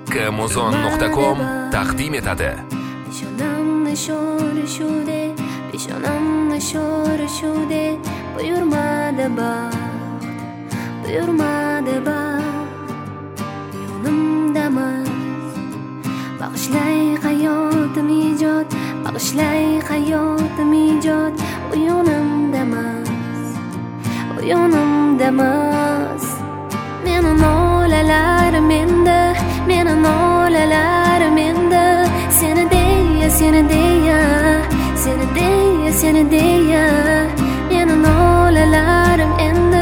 kmuzon.com taqdim etadi. Peshonamni sho'rishude, peshonamni sho'rishude, buyurmadi baxt, buyurmadi baxt. Yonimdamas, bag'ishlay hayotim ijod, bag'ishlay hayotim ijod. U yonimdamas, meni nolalarim endi, meni nolalarim endi. Seni deya, seni deya, seni deya, seni deya, meni nolalarim endi.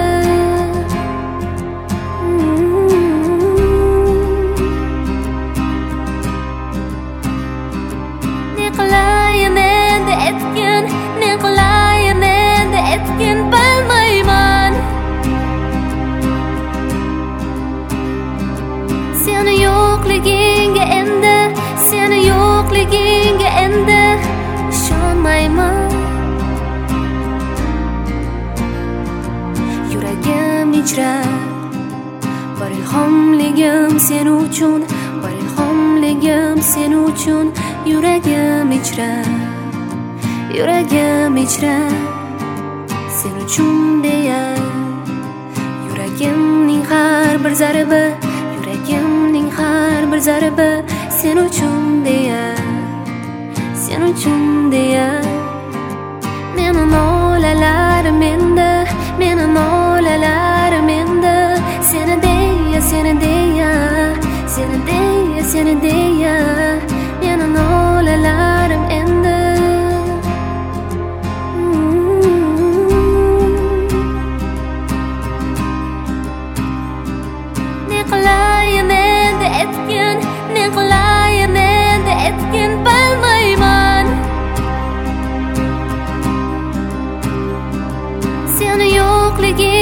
Ne qilayin endi aytgin, ne qilayin endi aytgin, bilmayman. Seni yo'qligingga endi, seni yo'qligingga endi ishonmayman. Yuragim ijrar, bor ilhomligim sen uchun, bor ilhomligim sen uchun. Yuragim ijrar, yuragim ijrar, sen uchun deya. Yuragimning har bir zarbi, yuragimning har bir zarbi sen uchun deya, sen uchun deya. Meni nolalarim endi, meni nolalarim endi. Seni deya, seni deya, seni deya, seni deya, meni nolalarim endi. Ne qilayin endi aytgin, ne qilayin endi aytgin, bilmayman. Seni yo'qliging